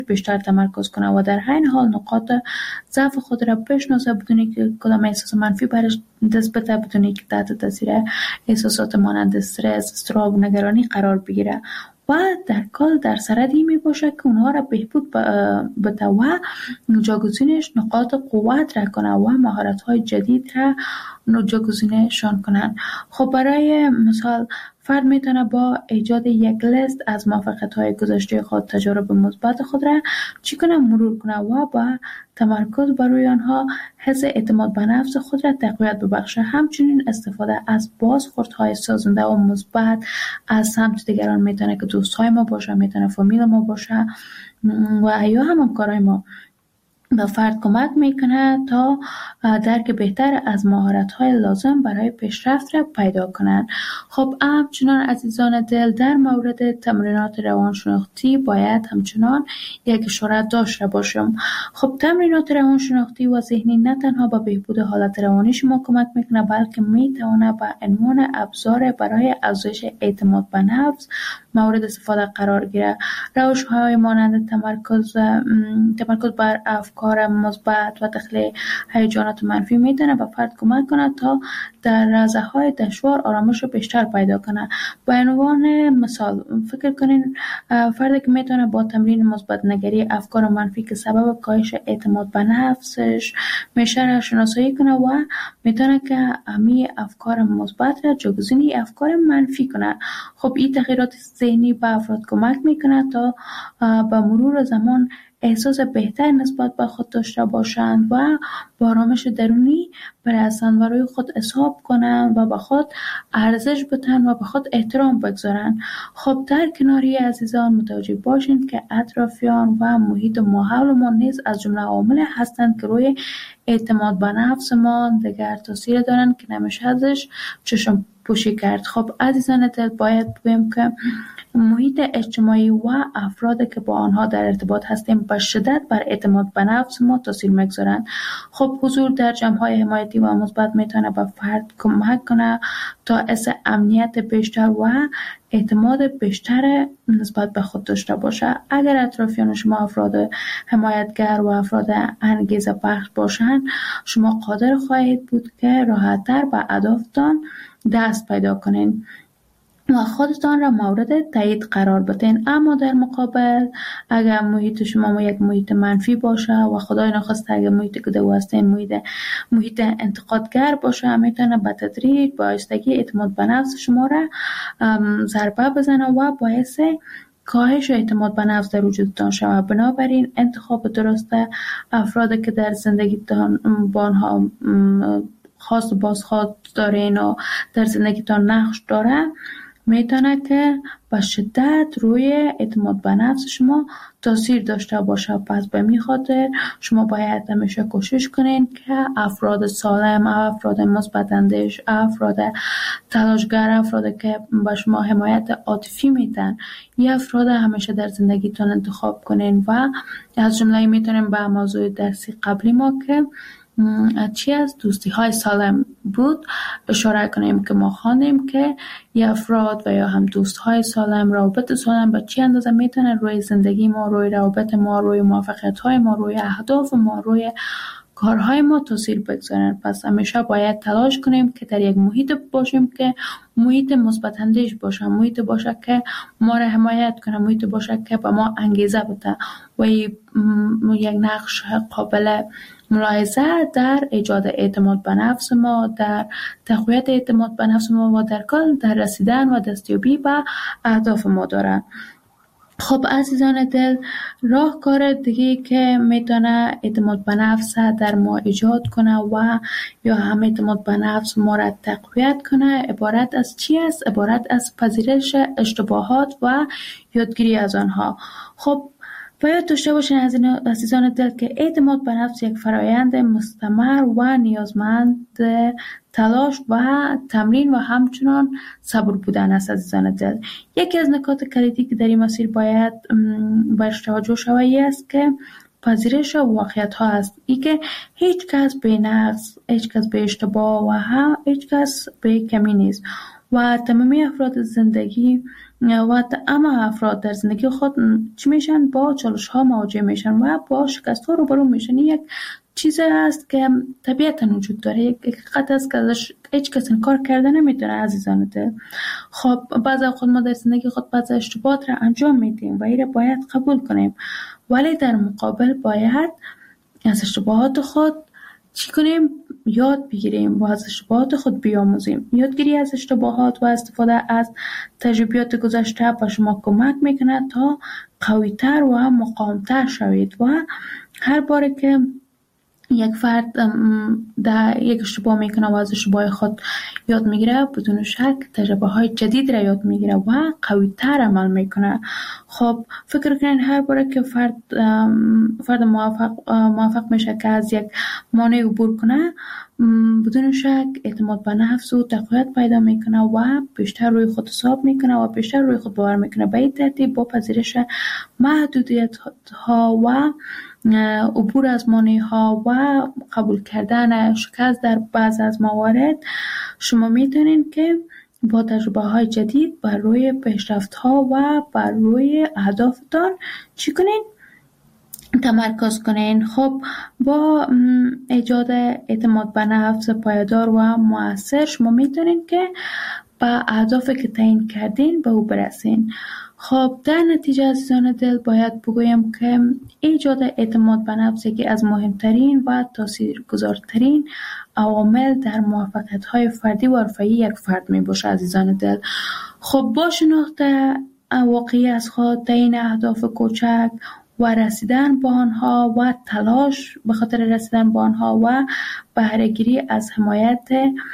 بیشتر تمرکز کنه و در عین حال نقاط ضعف خود را بشناسه بدون که کدام احساس منفی برش دست بده، بدون که تحت تاثیر احساسات مانند استرس، اضطراب و نگرانی قرار بگیره و در کل در سردی می باشه که اونها را بهبود بده و جاگزینش نقاط قوت را کنه و مهارت های جدید را جاگزینشان کنن. خب برای مثال فرد میتونه با ایجاد یک لیست از موفقیت‌های گذشته خود، تجارب مثبت خود را چی کنه مرور کنه و با تمرکز بر روی آنها حس اعتماد به نفس خود را تقویت ببخشه. همچنین استفاده از بازخوردهای سازنده و مثبت از سمت دیگران میتونه که دوستای ما باشه، میتونه فامیل ما باشه و یا هم همکارای ما به فرد کمک میکنه تا درک بهتر از مهارت‌های لازم برای پیشرفت را پیدا کنند. خب همچنان عزیزان دل در مورد تمرینات روانشناختی باید همچنان یک اشاره داشته باشم. خب تمرینات روانشناختی و ذهنی نه تنها به بهبود حالت روانی شما کمک میکنه بلکه میتونه به عنوان ابزار برای افزایش اعتماد به نفس مورد استفاده قرار گیره. روش‌های مانند تمرکز بر افکار مثبت و تخلیه هیجانات منفی میتونه به فرد کمک کنه تا در لحظه‌های دشوار آرامش بیشتر پیدا کنه. به عنوان مثال فکر کنین فردی که میتونه با تمرین مثبت نگری افکار منفی که سبب کاهش اعتماد به نفسش میشه را شناسایی کنه و میتونه که همین افکار مثبت را جایگزین افکار منفی کنه. خب این تغییرات ذهنی به افراد کمک میکنه تا با مرور زمان احساس بهتر نسبت به خود داشته باشند و با آرامش درونی برسند و روی خود حساب کنند و به خود ارزش بدن و به خود احترام بگذارند. خب در کناری عزیزان متوجه باشید که اطرافیان و محیط ماحول ما نیز از جمله عوامل هستند که روی اعتماد به نفس ما دیگر تاثیر دارند که نمیشه ازش چشم پوشی کرد. خب عزیزان دل باید بگویم که محیط اجتماعی و افرادی که با آنها در ارتباط هستیم به شدت بر اعتماد به نفس ما تاثیر میگذارند. خب حضور در جمع‌های حمایتی و مثبت میتونه به فرد کمک کنه تا حس امنیت بیشتر و اعتماد بیشتر نسبت به خود داشته باشه. اگر اطرافیان شما افراد حمایتگر و افراد انگیزه بخش باشند، شما قادر خواهید بود که راحت‌تر به اهدافتان دست پیدا کنین و خودتان را مورد تایید قرار بدین. اما در مقابل اگر محیط شما یک محیط منفی باشه و خدای نخواسته اگر محیط که دو هستین محیط انتقادگر باشه، میتونه به تدریج با آهستگی اعتماد به نفس شما را ضربه بزنه و باعث کاهش اعتماد به نفس در وجودتان شود. بنابراین انتخاب درست افرادی که در زندگیتان با آنها خاص و بازخواد دارین و در زندگیتان نقش داره میتونه که به شدت روی اعتماد به نفس شما تاثیر داشته باشه. پس به می خاطر شما باید همیشه کوشش کنین که افراد سالم، افراد مثبت اندیش، افراد تلاشگر، افراد که به شما حمایت عاطفی میدن، این افراد همیشه در زندگیتون انتخاب کنین. و از جمله میتونیم به موضوع درسی قبلی ما که چی از دوستی های سالم بود اشاره کنیم که ما خواندیم که یه افراد و یا هم دوست های سالم، روابط سالم به چی اندازه میتونه روی زندگی ما، روی روابط ما، روی موفقیت های ما، روی اهداف ما، روی کارهای ما تاثیر بگذارن. پس همیشه باید تلاش کنیم که در یک محیط باشیم که محیط مثبت اندیش باشه، محیط باشه که ما را حمایت کنه، محیط باشه که به ما انگیزه بده و یک نقش قابل ملاحظه در ایجاد اعتماد به نفس ما، در تقویت اعتماد به نفس ما و در کل در رسیدن و دستیابی به اهداف ما داره. خب عزیزان دل، راهکار دیگه که میتونه اعتماد به نفس در ما ایجاد کنه و یا هم اعتماد به نفس ما را تقویت کنه عبارت از چی است؟ عبارت از پذیرش اشتباهات و یادگیری از آنها. خب باید داشته باشین عزیزان دل که اعتماد به نفس یک فرایند مستمر و نیازمند تلاش و تمرین و همچنان صبر بودن است. عزیزان دل، یکی از نکات کلیدی که در این مسیر باید برش توجه شود است که پذیرش واقعیت ها است. ای که هیچ کس به نقص، هیچ کس به اشتباه و هیچ کس به کمی نیست و تمامی افراد زندگی و اما افراد در زندگی خود چی میشن؟ با چالش ها مواجه میشن و با شکست ها روبرو میشن. یک چیزی هست که طبیعتا وجود داره، یک حقیقت است که ازش هیچ کس انکار کرده نمیتونه عزیزان دل. خب بعضی خود ما در زندگی خود بعضی اشتباهات را انجام میدیم و این را باید قبول کنیم، ولی در مقابل باید از اشتباهات خود چی کنیم؟ یاد بگیریم و از اشتباهات خود بیاموزیم. یادگیری از اشتباهات و استفاده از تجربیات گذشته به شما کمک میکنه تا قوی‌تر و مقاوم‌تر شوید و هر باره که یک فرد در یک اشتباه میکنه و از اشتباه خود یاد میگیره، بدون شک تجربه های جدید را یاد میگیره و قوی تر عمل میکنه. خب فکر کنین هر باره که فرد موفق میشه که از یک مانع عبور کنه، بدون شک اعتماد به نفس و تقویت پیدا میکنه و بیشتر روی خود حساب میکنه و بیشتر روی خود باور میکنه. به این ترتیب با پذیرش محدودیت ها و عبور از مانع ها و قبول کردن شکست در بعض از موارد، شما میتونین که با تجربه های جدید بر روی پیشرفت ها و بر روی اهدافتان چی کنین؟ تمرکز کنین. خب با ایجاد اعتماد به نفس پایدار و مؤثر، شما میتونین که به اهدافی که تعیین کردین به او برسین. خب در نتیجه عزیزان دل باید بگویم که ایجاد اعتماد به نفس یکی از مهمترین و تاثیرگذارترین عوامل در موفقیت‌های فردی و حرفه‌ای یک فرد میباشه عزیزان دل. خب با شناخت واقعی از خود، تعیین اهداف کوچک و رسیدن به آنها و تلاش به خاطر رسیدن به آنها و بهره‌گیری از حمایت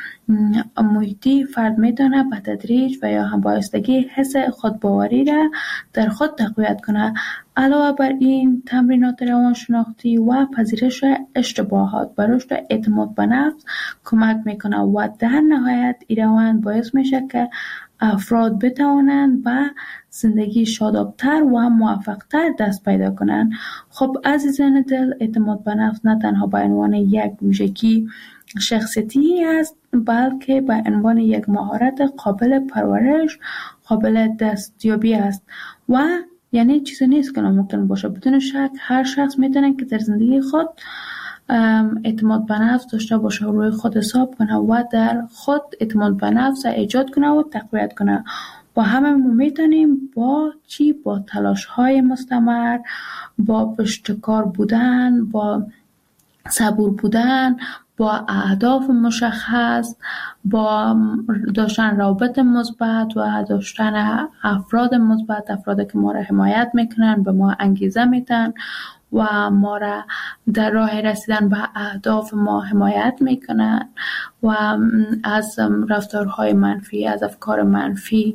محیطی، فرد میتونه به تدریج و یا هم بایستگی حس خودباوری را در خود تقویت کنه. علاوه بر این، تمرینات روانشناختی و پذیرش اشتباهات به رشد اعتماد به نفس کمک میکنه و در نهایت این روند باعث میشه که افراد بتوانند به زندگی شادابتر و موفقتر دست پیدا کنند. خب عزیزان دل، اعتماد به نفس نه تنها به عنوان یک ویژگی شخصیتی است، بلکه به عنوان یک مهارت قابل پرورش، قابل دستیابی است و یعنی چیزی نیست که ناممکن باشه. بدون شک هر شخص میتونه که در زندگی خود اعتماد به نفس داشته باشه و روی خود حساب کنه و در خود اعتماد به نفس ایجاد کنه و تقویت کنه. و همه ما میتونیم با تلاش های مستمر، با پشتکار بودن، با صبور بودن، با اهداف مشخص، با داشتن روابط مثبت و داشتن افراد مثبت، افرادی که ما را حمایت میکنن، به ما انگیزه میدن و ما را در راه رسیدن به اهداف ما حمایت میکنن و از رفتارهای منفی، از افکار منفی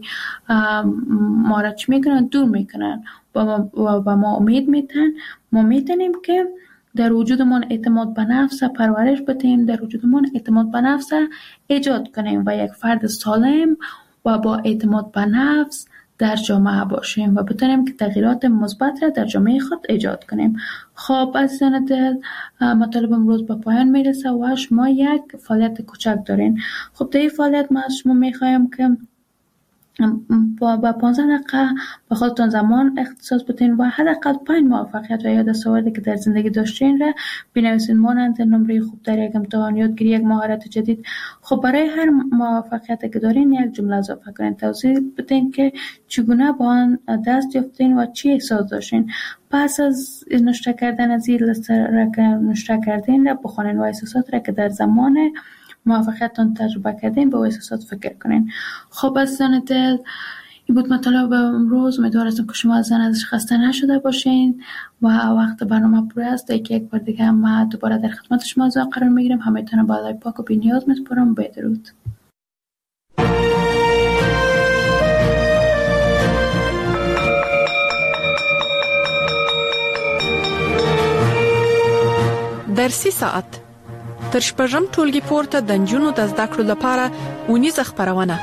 ما را چی میکنن؟ دور میکنن و ما امید میدن. ما میتونیم که در وجودمان اعتماد به نفس پرورش بدیم، در وجودمان اعتماد به نفس ایجاد کنیم و یک فرد سالم و با اعتماد به نفس در جامعه باشیم و بتونیم که تغییرات مثبت را در جامعه خود ایجاد کنیم. خب عزیزان دل، مطالب امروز به پایان میرسه و شما یک فعالیت کوچک دارین. خب در این فعالیت ما از شما میخوایم که با 15 دقیقه به خودتون زمان اختصاص بدین و حداقل 5 موفقیت و یا دستاوردی که در زندگی داشتین را بنویسین، مانند نمره خوب در یک امتحان، یادگیری یک مهارت جدید. خب برای هر موفقیتی که دارین یک جمله اضافه کنین، توضیح بدین که چگونه با آن دست یافتین و چی احساس داشتین. پس از نوشته کردن از این لیست را که نوشته کردین را بخونین و احساسات را که در زمان موفقیتتان تجربه کردین به احساسات فکر کنین. خب عزیزان دل، این بود مطالب امروز. امیدوارم که شما ازش خسته نشده باشین و وقت برنامه پر است. یک بار دیگه ما دوباره در خدمت شما قرار میگیریم. همتون با خدای پاک و بی‌نیاز میسپارم. بدرود. در 3 ساعت تر شپږم ټولګي پورته د نجونو د زده کړو لپاره اونیزه خپرونه.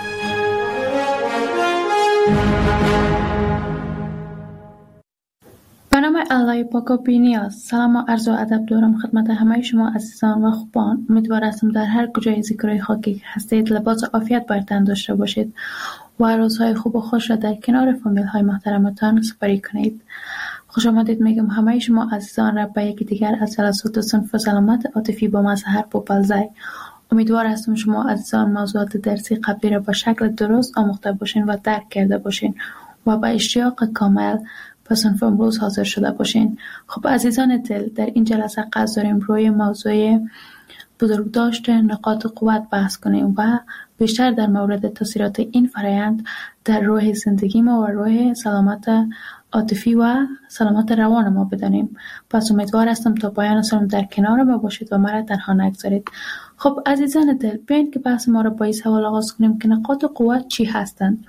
به نام الله پاک و بی‌نیاز، سلام و عرض و ادب دارم خدمت همه شما عزیزان و خوبان. امیدوارم در هر کجای زیکرای خاکی هستید لباس عافیت بر تن داشته باشید و روزهای خوب و خوش را در کنار فامیل های محترمتان سپری کنید. خوش آمدید میگم همه شما عزیزان را به یکی دیگر از جلسات صنف سلامت عاطفی با مظهر پوپلزای. امیدوار هستم شما عزیزان موضوعات درسی قبلی را به شکل درست آموخته باشین و درک کرده باشین و با اشتیاق کامل به صنف امروز حاضر شده باشین. خب عزیزان دل، در این جلسه قصد داریم روی موضوع بزرگداشت نقاط قوت بحث کنیم و بیشتر در مورد تاثیرات این فرایند در روح زندگی ما و روح سلامت عاطفی و سلامت روان ما بدانیم. پس امیدوار هستم تا پایان سرم در کنار ما باشید و مرا تنها نگذارید. خب عزیزان دل، بیاین که بحث ما را با این سوال آغاز کنیم که نقاط قوت چی هستند؟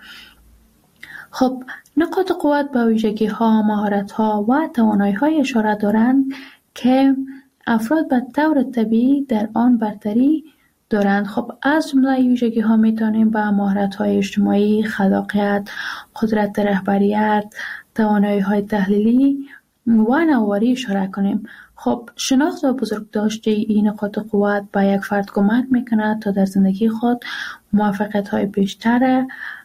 خب نقاط قوت به ویژگی ها، مهارت ها و توانایی های اشاره دارند که افراد به طور طبیعی در آن برتری دارند. خب از جمله ویژگی ها میتونیم به مهارت های اجتماعی، خلاقیت، قدرت رهبریت، توانایی های تحلیلی و نوآوری اشاره کنیم. خب شناخت و بزرگداشت این نقاط قوت به یک فرد کمک میکنه تا در زندگی خود موفقیت های بیشتر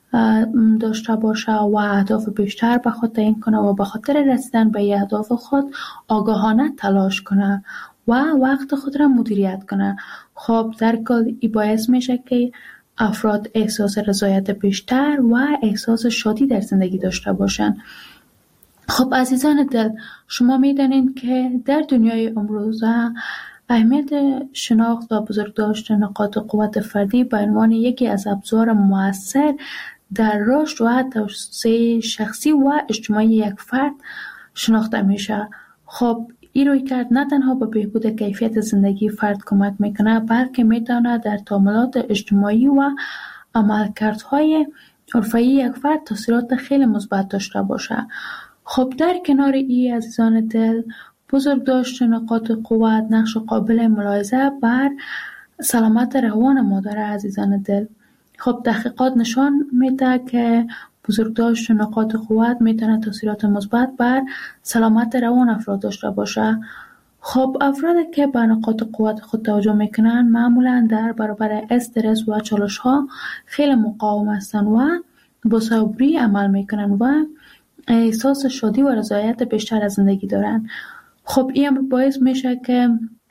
داشته باشه و اهداف بیشتر به خود تعیین کنه و به خاطر رسیدن به اهداف خود آگاهانه تلاش کنه و وقت خود را مدیریت کنه. خب در کل این باعث میشه که افراد احساس رضایت بیشتر و احساس شادی در زندگی داشته باشن. خب عزیزان دل، شما میدانید که در دنیای امروزه اهمیت شناخت و بزرگداشت نقاط قوت فردی به عنوان یکی از ابزار مؤثر در رشد و توسعه شخصی و اجتماعی یک فرد شناخته میشه. خب این رویکرد نه تنها به بهبود کیفیت زندگی فرد کمک میکنه، بلکه میتونه در تعاملات اجتماعی و عملکردهای حرفه‌ای یک فرد تاثیرات خیلی مثبت داشته باشه. خب در کنار این عزیزان دل، بزرگداشت نقاط قوت نقش قابل ملاحظه بر سلامت روان ما داره عزیزان دل. خب تحقیقات نشان میده که بزرگداشت نقاط قوت میتونه تاثیرات مثبت بر سلامت روان افراد داشته باشه. خب افرادی که به نقاط قوت خود توجه میکنن معمولا در برابر استرس و چالش ها خیلی مقاوم هستن و با صبری عمل میکنن و احساس شادی و رضایت بیشتر از زندگی دارن. خب این باعث میشه که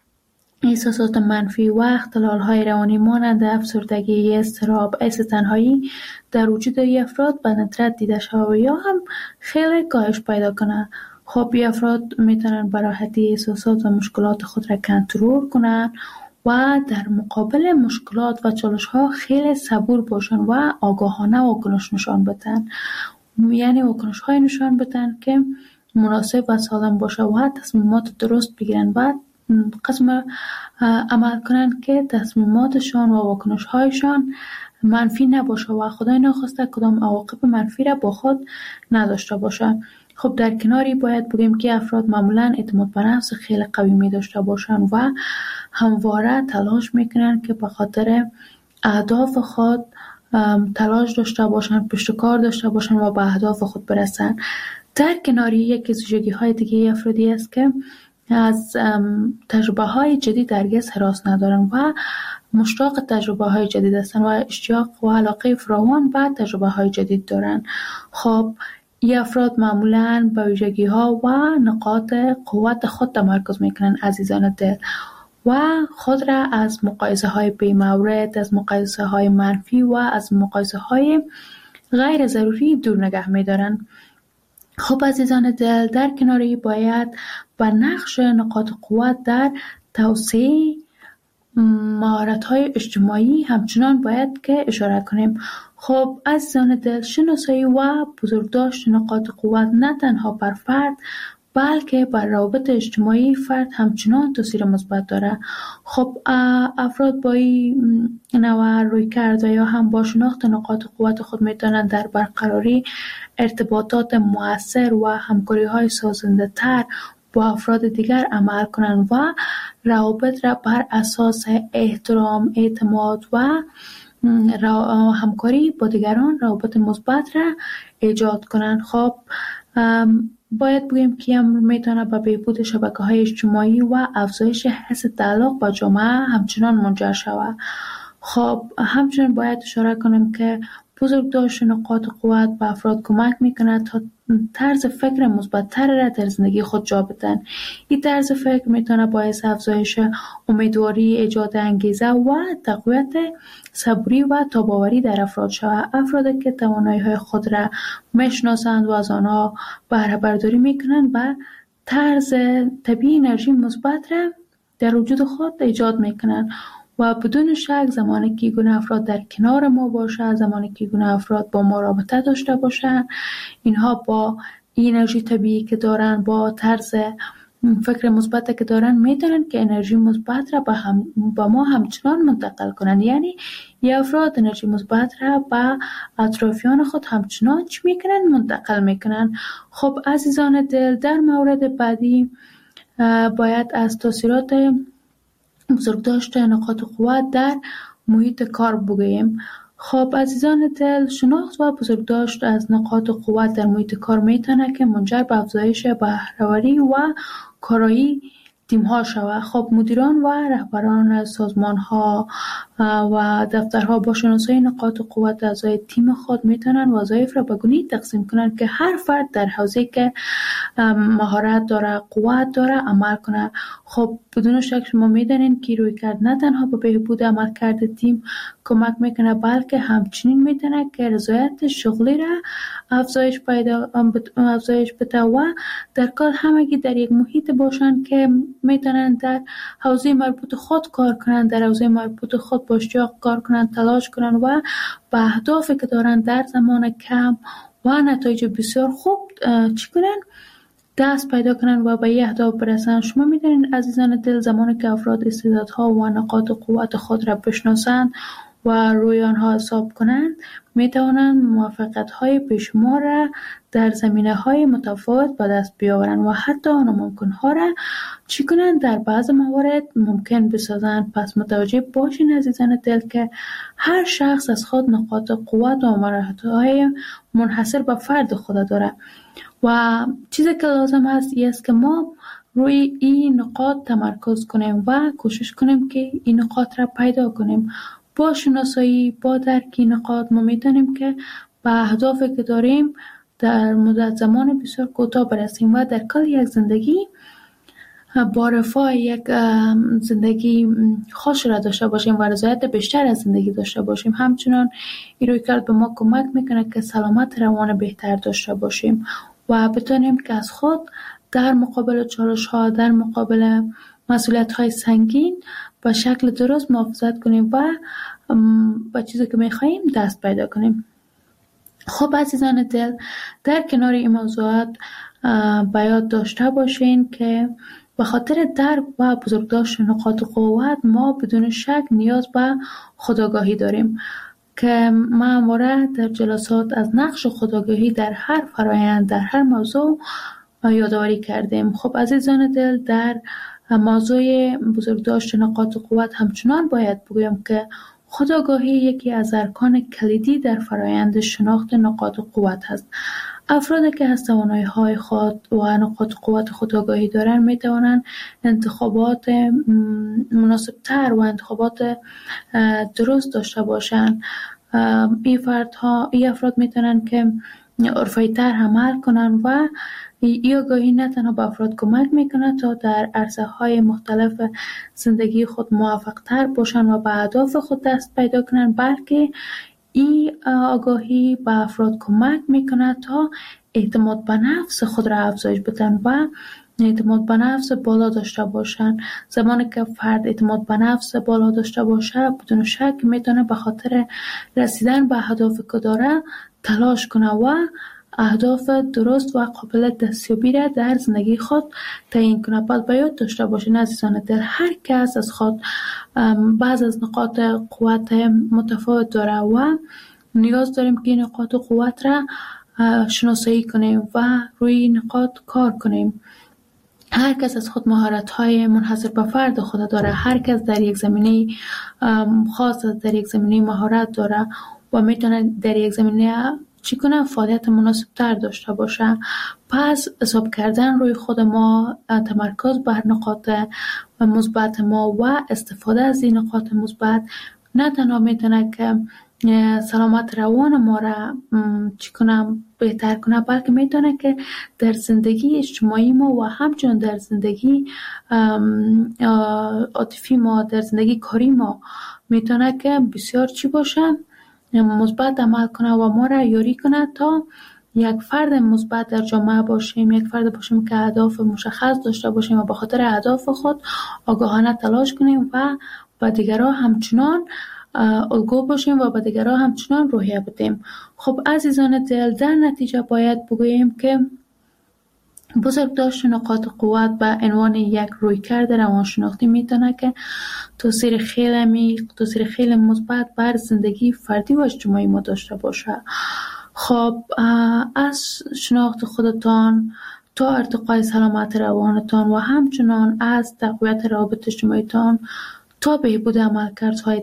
احساسات منفی و اختلال‌های روانی مانند افسردگی، اضطراب، حس تنهایی در وجود افراد به ندرت دیده شود و یا هم خیلی کاهش پیدا کنه. خب این افراد میتونن به راحتی احساسات و مشکلات خود را کنترل کنن و در مقابل مشکلات و چالش‌ها خیلی صبور باشن و آگاهانه واکنش نشان بدن. یعنی واکنش‌های نشان بدن که مناسب و سالم باشه و تصمیمات درست بگیرن و قسم عمل کنن که تصمیماتشان و واکنش‌هایشان منفی نباشه و خدای ناخواسته کدام عواقب منفی را با خود نداشته باشه. خب در کناری باید بگیم که افراد معمولاً اعتماد به نفس خیلی قوی می داشته باشن و همواره تلاش میکنن که به خاطر اهداف خود تلاش داشته باشن، پشتکار داشته باشن و به اهداف خود برسن. در کناری یکی از ویژگی‌های دیگه افرادی است که از تجربه‌های جدید هرگز هراس ندارن و مشتاق تجربه‌های جدید هستن و اشتیاق و علاقه فراوان به تجربه‌های جدید دارن. خب این افراد معمولاً به ویژگی‌ها و نقاط قوت خود تمرکز میکنن عزیزان دل و خود را از مقایسه‌های بی‌مورد، از مقایسه‌های منفی و از مقایسه‌های غیر ضروری دور نگه می‌دارن. خب عزیزان دل، در کناری باید به نقش نقاط قوت در توسعه مهارت‌های اجتماعی همچنان باید که اشاره کنیم. خب عزیزان دل، شناسایی و بزرگداشت نقاط قوت نه تنها بر فرد بلکه بر روابط اجتماعی فرد همچنان تاثیر مثبت داره. خب افراد با این نوع رویکرد و یا هم با شناخت نقاط قوت خود میتونن در برقراری ارتباطات مؤثر و همکاری‌های سازنده‌تر با افراد دیگر عمل کنند و روابط را بر اساس احترام، اعتماد و همکاری با دیگران روابط مثبت را ایجاد کنند. خب باید بگیم که امر میتونه به بهبود شبکه‌های اجتماعی و افزایش حس تعلق با جامعه همچنان منجر شود. خب همچنین باید اشاره کنیم که بزرگداشت نقاط قوت به افراد کمک میکند تا طرز فکر مثبت‌تر را در زندگی خود جا بدن. این طرز فکر میتونه باعث افزایش امیدواری، ایجاد انگیزه و تقویت صبری و تاباوری در افراد شود. افرادی که توانایی‌های خود را میشناسند و از آنها بهره برداری میکنند و طرز طبیعی انرژی مثبت را در وجود خود ایجاد میکنند و بدون شک زمانی که این افراد در کنار ما باشند، زمانی که این افراد با ما رابطه داشته باشند، اینها با این انرژی طبیعی که دارن، با طرز فکر مثبت که دارن، میتونن که انرژی مثبت را با ما همچنان منتقل کنن. یعنی این افراد انرژی مثبت را به اطرافیان خود همچنان چی میکنن؟ منتقل میکنن. خب عزیزان دل، در مورد بعدی باید از تاثیرات بزرگداشت نقاط قوت در محیط کار بگوییم. خب عزیزان دل، شناخت و بزرگداشت از نقاط قوت در محیط کار میتونه که منجر به افزایش بهره‌وری و کارایی تیم‌ها شود. خب مدیران و رهبران سازمان‌ها و دفترها با شناسایی نقاط قوت اعضای تیم خود میتونن وظایف را به گونه‌ای تقسیم کنند که هر فرد در حوزه‌ای که مهارت داره، قوت داره عمل کنه. خب بدون شک شما میدونین که رویکرد نه تنها به بهبود عملکرد تیم کمک میکنه، بلکه همچنین میتونه که رضایت شغلی را افزایش بده و در کل همگی در یک محیط باشن که میتونن در حوزه مربوط خود کار کنن، در حوزه مربوط خود با اشتیاق کار کنن، تلاش کنن و به اهدافی که دارن در زمان کم و نتایج بسیار خوب چی کنن؟ دست پیدا کنن و به این اهداف برسن. شما میدونید عزیزان دل، زمانی که افراد استعدادها و نقاط قوت خود را بشناسند و روی آنها حساب کنند، میتوانند موفقیت‌های بیشمار را در زمینه‌های متفاوت به دست بیاورند و حتی ناممکن‌ها را چی کنند؟ در بعض موارد ممکن بسازند. پس متوجه باشین عزیزان دل که هر شخص از خود نقاط قوت و مهارت‌های منحصر به فرد خود داره و چیزی که لازم است که ما روی این نقاط تمرکز کنیم و کوشش کنیم که این نقاط را پیدا کنیم. با شناسایی، با درک این نقاط ما میتونیم که به اهدافی که داریم در مدت زمان بسیار کوتاه برسیم و در کل یک زندگی با رفاه، یک زندگی خوش را داشته باشیم و رضایت بیشتر از زندگی داشته باشیم. همچنان این رویکرد به ما کمک میکنه که سلامت روان بهتر داشته باشیم و بتونیم که از خود در مقابل چالش‌ها، در مقابل مسئولیت‌های سنگین به شکل درست محافظت کنیم و به چیزی که می‌خوایم دست پیدا کنیم. خب عزیزان دل، در کنار این موضوعات به یاد داشته باشین که به خاطر درک و بزرگداشت نقاط قوت ما بدون شک نیاز به خودآگاهی داریم که ما همواره در جلسات از نقش خودآگاهی در هر فرآیند، در هر موضوع یادآوری کردیم. خب عزیزان دل، در موضوع بزرگداشت نقاط قوت همچنان باید بگویم که خودآگاهی یکی از ارکان کلیدی در فرآیند شناخت نقاط قوت است. افرادی که از توانایی‌های خود و نقاط قوت خودآگاهی دارند می‌توانند انتخابات مناسب‌تر و انتخابات درست داشته باشند. این افراد می‌توانند که حرفه‌ای‌تر عمل کنند و این آگاهی نه تنها به افراد کمک میکنه تا در عرصه‌های مختلف زندگی خود موفق‌تر باشند و به اهداف خود دست پیدا کنند، بلکه این آگاهی به افراد کمک میکنه تا اعتماد به نفس خود را افزایش بدن و اعتماد به نفس بالا داشته باشند. زمانی که فرد اعتماد به نفس بالا داشته باشه، بدون شک میتونه به خاطر رسیدن به اهدافی که داره تلاش کنه و اهداف درست و قابل دستیابی را در زندگی خود تعیین کنه. باید به یاد داشته باشین عزیزان دل، هر کس از خود بعض از نقاط قوت متفاوت داره و نیاز داریم که این نقاط قوت را شناسایی کنیم و روی این نقاط کار کنیم. هر کس از خود مهارت‌های منحصر به فرد خود داره، هر کس در یک زمینه خاص، در یک زمینه مهارت داره و میتونه در یک زمینه چی کنه؟ فعالیت مناسب تر داشته باشه. پس حساب کردن روی خود ما، تمرکز بر نقاط مثبت ما و استفاده از این نقاط مثبت نه تنها میتونه که سلامت روان ما را چی کنم بهتر کنه، بلکه میتونه که در زندگی اجتماعی ما و همچنین در زندگی عاطفی ما، در زندگی کاری ما میتونه که بسیار چی باشه، مثبت عمل کنه و ما را یاری کنه تا یک فرد مثبت در جامعه باشیم، یک فرد باشیم که اهداف مشخص داشته باشیم و به خاطر اهداف خود آگاهانه تلاش کنیم و به دیگران همچنان الگو باشیم و به دیگران همچنان روحیه بدیم. خب عزیزان دل، در نتیجه باید بگوییم که بزرگداشت نقاط قوت به عنوان یک رویکرد روانشناختی میتونه که تاثیر خیلی عمیق، تاثیر خیلی مثبت بر زندگی فردی و اجتماعی ما داشته باشه. خب از شناخت خودتان تا ارتقای سلامت روانتان و همچنان از تقویت روابط اجتماعیتان تا بهبود عملکردهای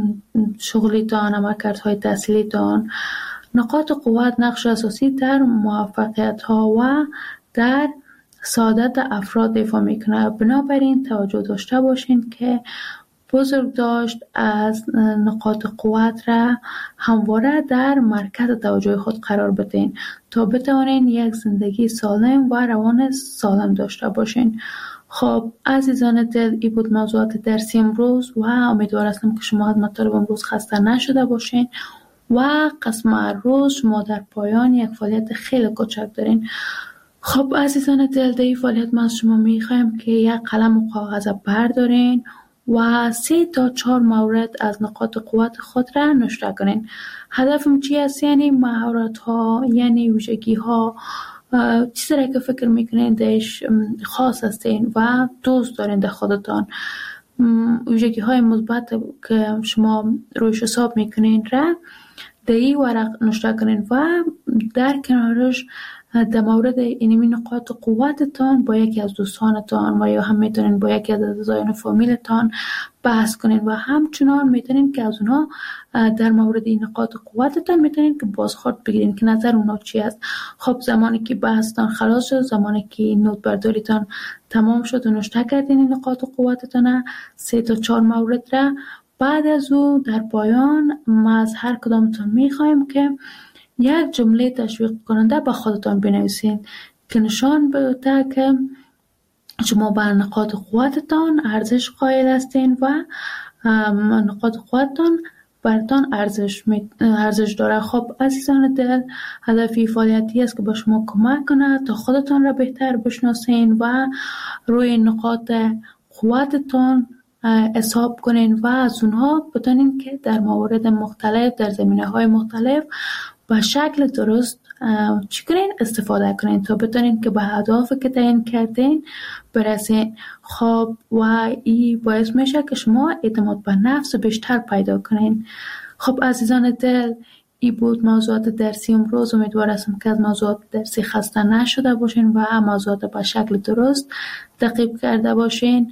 شغلیتان، عملکردهای تحصیلیتان، نقاط قوت نقش اساسی در موفقیت‌ها و در سعادت افراد ایفا میکنه. بنابراین توجه داشته باشین که بزرگداشت از نقاط قوت را همواره در مرکز توجه خود قرار بدین تا بتوانین یک زندگی سالم و روان سالم داشته باشین. خب عزیزان دل، این بود موضوعات درسی امروز و امیدوار هستم که شما از مطالب امروز خسته نشده باشین و قسم روز شما در پایان یک فعالیت خیلی کوچک دارین. خب عزیزان دل، در این فعالیت من از شما میخوایم که یک قلم و کاغذ بردارین و 3 تا 4 مورد از نقاط قوت خود را نوشته کنین. هدفم چی است؟ یعنی مهارت ها، یعنی ویژگی ها، چیزی را که فکر میکنین درش خاص هستین و دوست دارین در خودتان، ویژگی های مثبت که شما رویش حساب میکنین را در این ورق نوشته کنین و در کنارش در مورد اینمی نقاط قوتتان با یکی از دوستانتان و یا هم میتونین با یکی از اعضایان فامیلتان بحث کنین و همچنان میتونین که از اونها در مورد این نقاط قوتتان میتونین که بازخورد بگیرین که نظر اونها چی است. خب زمانی که بحثتان خلاص شد، زمانی که نوت برداریتان تمام شد و نوشته کردین این نقاط قوتتان 3 تا 4 مورد را، بعد از او در پایان ما از هر کدامتان میخوایم که یک جمله تشویق کننده به خودتان بنویسین که نشان بده که شما به نقاط قوتتان ارزش قائل هستین و نقاط قوتتان براتان ارزش داره. خب عزیزان دل، هدفی فعالیتی است که به شما کمک کنه تا خودتان را بهتر بشناسین و روی نقاط قوتتان حساب کنین و از اونها بتونین که در موارد مختلف، در زمینه‌های مختلف به شکل درست چی کنین؟ استفاده کنین تا بتونین که به اهدافی که تعیین کردین برسین. خب و این باعث میشه که شما اعتماد به نفس بیشتر پیدا کنین. خب عزیزان دل، این بود موضوعات درسی امروز. امیدوار هستم که از موضوعات درسی خسته نشده باشین و موضوعات به شکل درست تعقیب کرده باشین.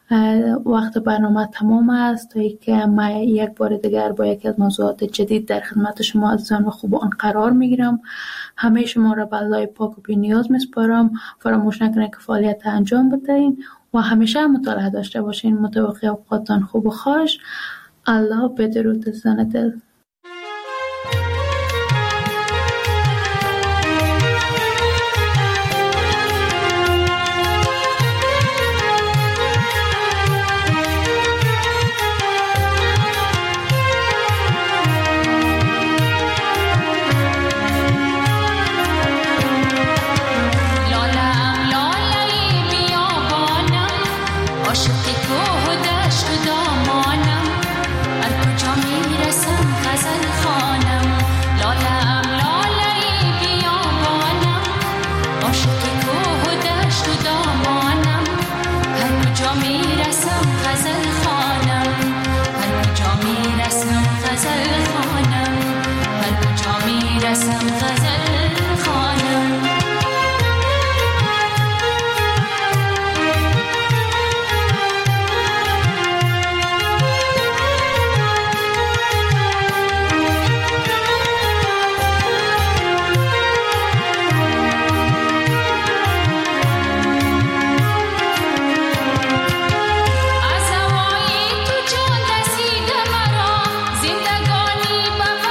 وقت برنامه تمام است تا اینکه من یک بار دیگر با یکی از موضوعات جدید در خدمت شما عزیزان و خوبان قرار میگیرم. همه شما را به الله پاک و بی‌نیاز میسپارم. فراموش نکنید که فعالیت انجام بدهید و همیشه مطالعه داشته باشین. متوقع اوقاتتان خوب و خوش. الله بدرود عزیزان دل. زندگانی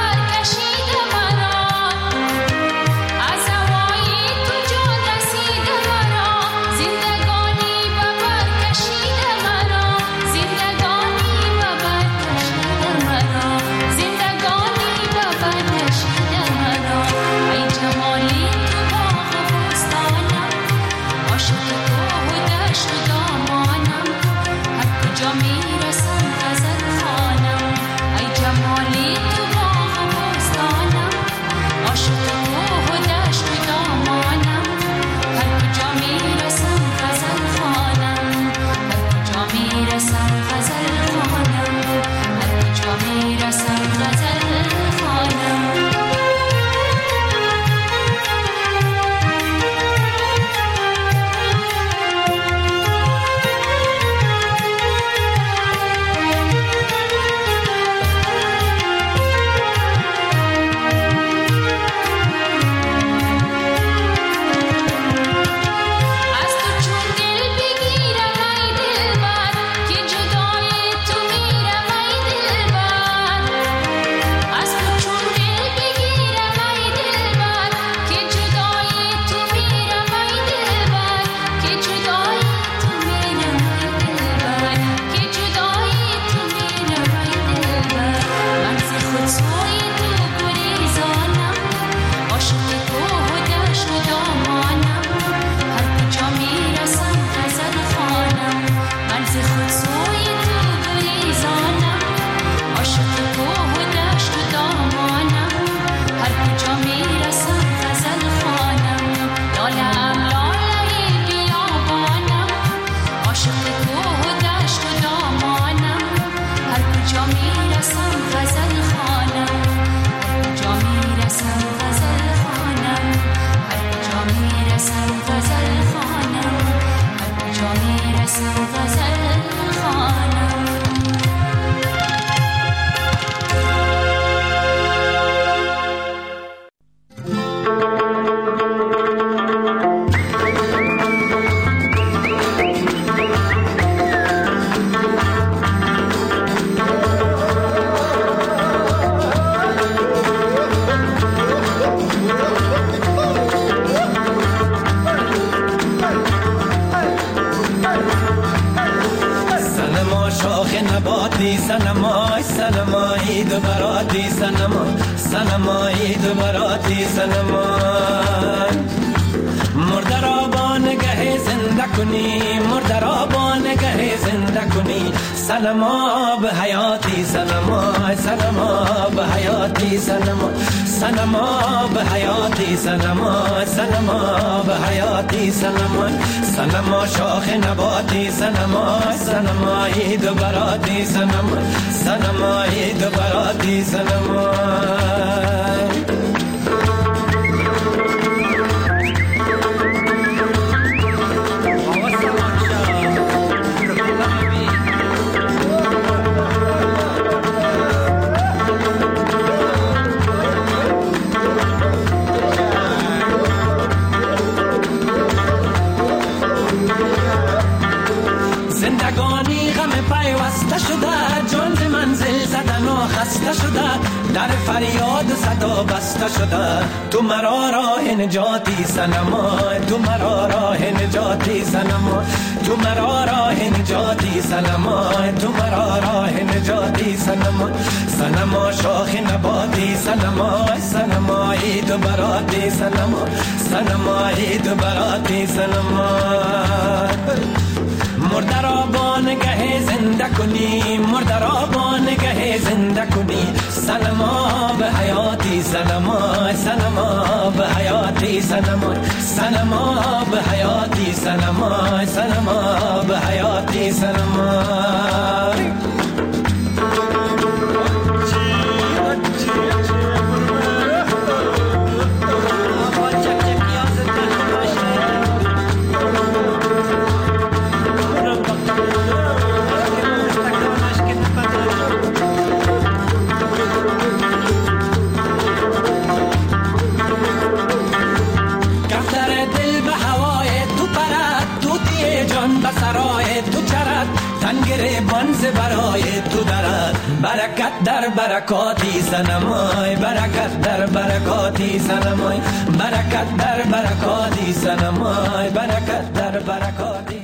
سنمای سنمای دو براتی سنمای سنمای دو براتی سنمای مرده را با نگه زنده کنی مرده را با نگه زنده کنی سنما به حیاتی سنمای سنما به حیاتی سنما سنما به حیاتی سنما سنما به حیاتی سنما سنما شاخ نباتی سنما سنمای دو براتی سنما سنمای دو براتی سنما زندگانی غم پیوسته شده جان ز منزل زدن و خسته شده در فریاد صدا بسته شده تو مرا راه نجاتی صنمای تو مرا راه نجاتی صنمای تو مرا راه نجاتی صنمای تو مرا راه نجاتی صنمای صنما شاخ نباتی صنمای صنمای دو براتی صنمای صنمای دو براتی صنمای مرده را با نگه زنده کنی مرده را با نگه زنده کنی سنما به حیاتی سنما سنما به حیاتی سنما سنما به حیاتی سنما سنما به حیاتی سنما بانز برای تو درد برکت در برکاتی سنمای برکت در برکاتی سنمای برکت در برکاتی سنمای برکت در برکاتی